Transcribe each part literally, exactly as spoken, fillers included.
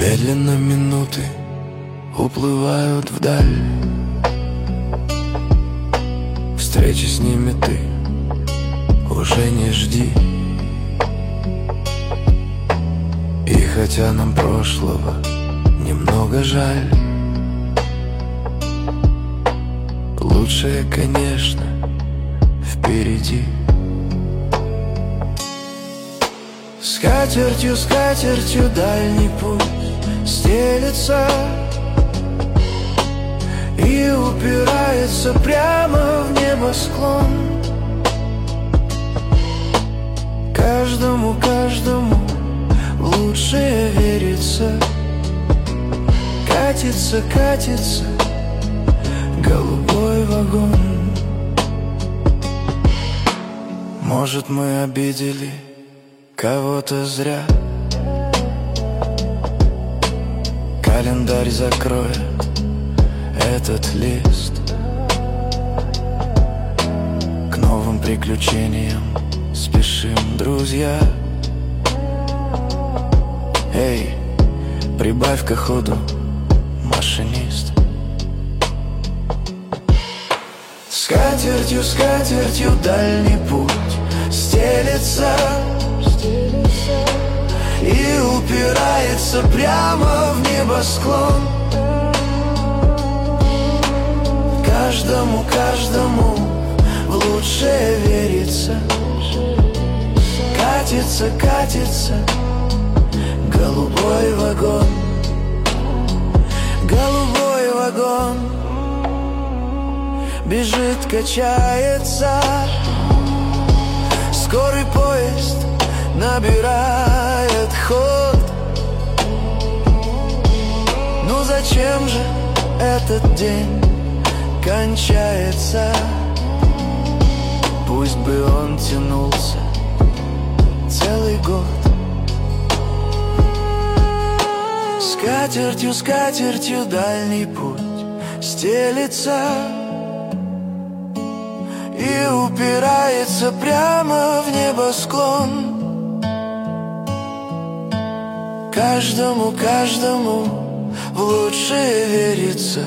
Медленно минуты уплывают вдаль. Встречи с ними ты уже не жди. И хотя нам прошлого немного жаль, лучшее, конечно, впереди. Скатертью, скатертью дальний путь стелется и упирается прямо в небосклон. Каждому, каждому лучшее верится. Катится, катится голубой вагон. Может, мы обидели кого-то зря. Календарь закроет этот лист. К новым приключениям спешим, друзья. Эй, прибавь-ка ходу, машинист. Скатертью, скатертью дальний путь стелется и упирается прямо в небосклон. Каждому, каждому в лучшее верится. Катится, катится голубой вагон. Голубой вагон бежит, качается. Скорый поезд набирает ход. Ну зачем же этот день кончается? Пусть бы он тянулся целый год. Скатертью, скатертью дальний путь стелится и упирается прямо в небосклон. Каждому, каждому в лучшее верится.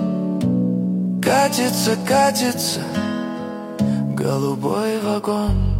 Катится, катится голубой вагон.